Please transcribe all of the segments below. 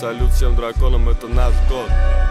салют всем драконам, это наш год.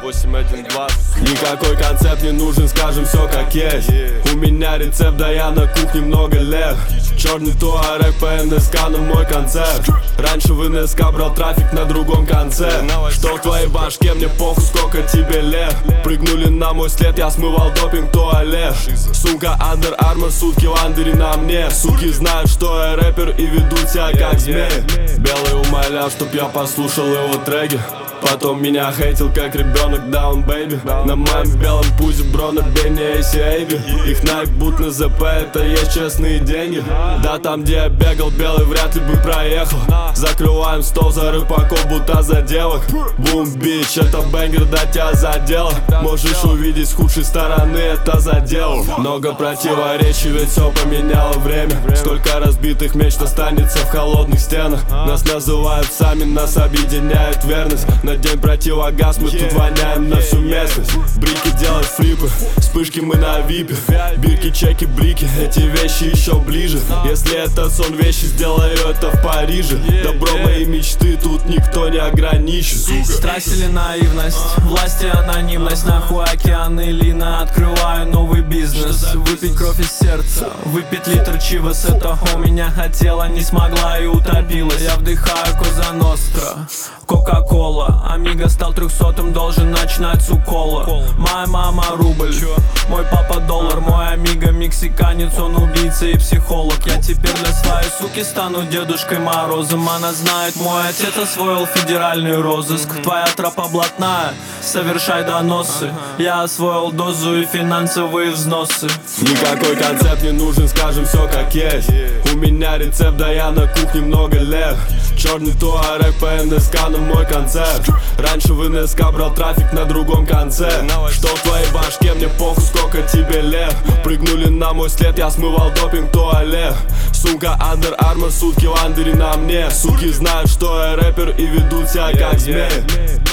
812. Никакой концепт не нужен, скажем все как есть. У меня рецепт, да я на кухне много лет. Черный туарек по НСК на мой концерт. Раньше в НСК брал трафик на другом конце. Что в твоей башке, мне похуй, сколько тебе лет. Прыгнули на мой след, я смывал допинг в туалет. Сумка Under Armour, сутки в андере на мне. Суки знают, что я рэпер и ведут себя как змеи. Белый умолял, чтоб я послушал его треки. Потом меня хейтил как ребенок Down Baby. На моем белом пузе, бро, набей мне ACAB. Их наебут на ЗП, это есть честные деньги. Да, там где я бегал, белый вряд ли бы проехал. Закрываем стол за рыбаков, будто за девок. Бум, бич, это бэнгер, да тебя задело. Можешь увидеть с худшей стороны, это задел. Много противоречий, ведь все поменяло время. Сколько разбитых мечт останется в холодных стенах. Нас называют сами, нас объединяет верность. На день противогаз, мы тут воняем на всю местность. Брики делают флипы, вспышки мы на випе. Бирки, чеки, блики, эти вещи еще ближе. Если это сон вещи, сделаю это в Париже. Добро мои мечты, тут никто не ограничен. Страсть или наивность, власть и анонимность. Нахуй океан и лина, открываю новый бизнес. Выпить кровь из сердца, выпить литр чивас. Это у меня хотела, не смогла и утопилась. Я вдыхаю Коза Ностра, Кока-Кола. Амиго стал 300-м, должен начинать с укола. Моя мама рубль, мой папа доллар. Мой амиго мексиканец, он убийца и психолог. Я теперь для своей суки стану Дедушкой Морозом. Она знает, мой отец освоил федеральный розыск. Твоя тропа блатная, совершай доносы. Я освоил дозу и финансовые взносы. Никакой концепт не нужен, скажем все как есть. У меня рецепт, да я на кухне много лет. Черный туарек по НСК на мой концерт. Раньше в НСК брал трафик на другом конце. Что в твоей башке, мне похуй, сколько тебе лет. Прыгнули на мой след, я смывал допинг в туалет. Сумка Under Armour, сутки в андере на мне. Суки знают, что я рэпер и ведут себя как змеи.